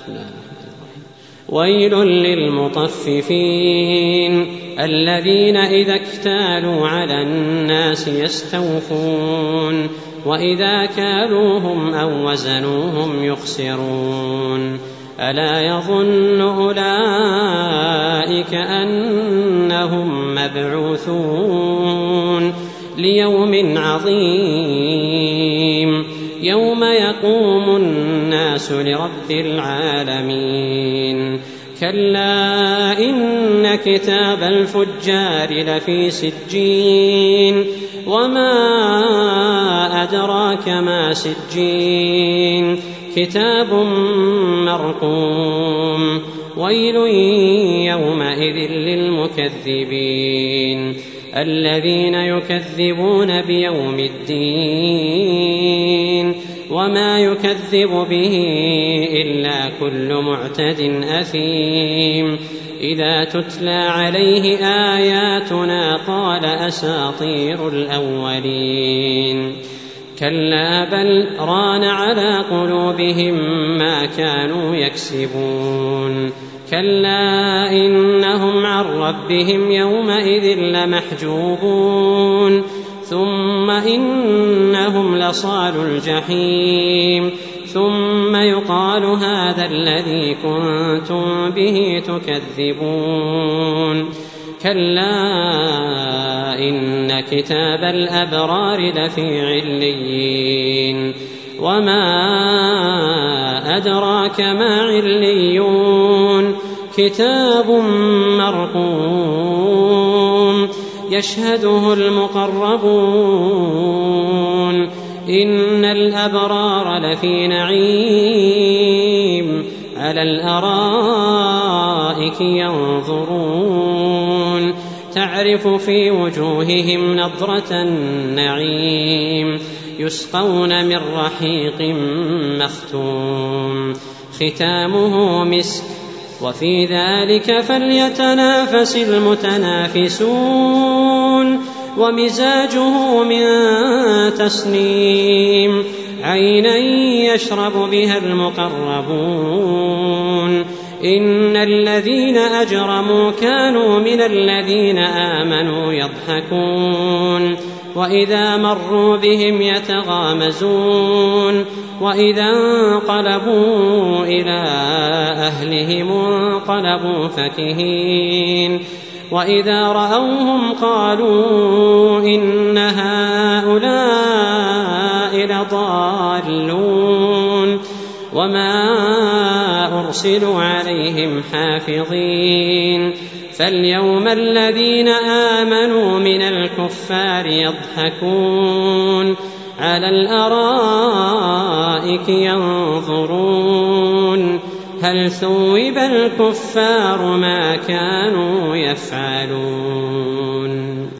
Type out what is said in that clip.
ويل للمطففين الذين إذا اكتالوا على الناس يستوفون وإذا كالوهم أو وزنوهم يخسرون ألا يظن أولئك أنهم مبعوثون ليوم عظيم يوم يقوم الناس لرب العالمين كلا إن كتاب الفجار لفي سجين وما أدراك ما سجين كتاب مرقوم ويل يومئذ للمكذبين الذين يكذبون بيوم الدين وما يكذب به إلا كل معتد أثيم إذا تتلى عليه آياتنا قال أساطير الأولين كلا بل ران على قلوبهم ما كانوا يكسبون كلا إنهم عن ربهم يومئذ لمحجوبون ثم إنهم لصال الجحيم ثم يقال هذا الذي كنتم به تكذبون كلا إن كتاب الأبرار لفي عليين وما أدراك ما عليون كتاب مرقوم يشهده المقربون إن الأبرار لفي نعيم على الأرائك ينظرون تعرف في وجوههم نضرة النعيم يسقون من رحيق مختوم ختامه مسك وفي ذلك فليتنافس المتنافسون ومزاجه من تسنيم عينا يشرب بها المقربون إن الذين أجرموا كانوا من الذين آمنوا يضحكون وإذا مروا بهم يتغامزون وإذا انقلبوا إلى أهلهم انقلبوا فكهين وإذا رأوهم قالوا إن هؤلاء لضالون وما أرسلوا عليهم حافظين فاليوم الذين آمنوا من الكفار يضحكون على الأرائك ينظرون هل ثوب الكفار ما كانوا يفعلون.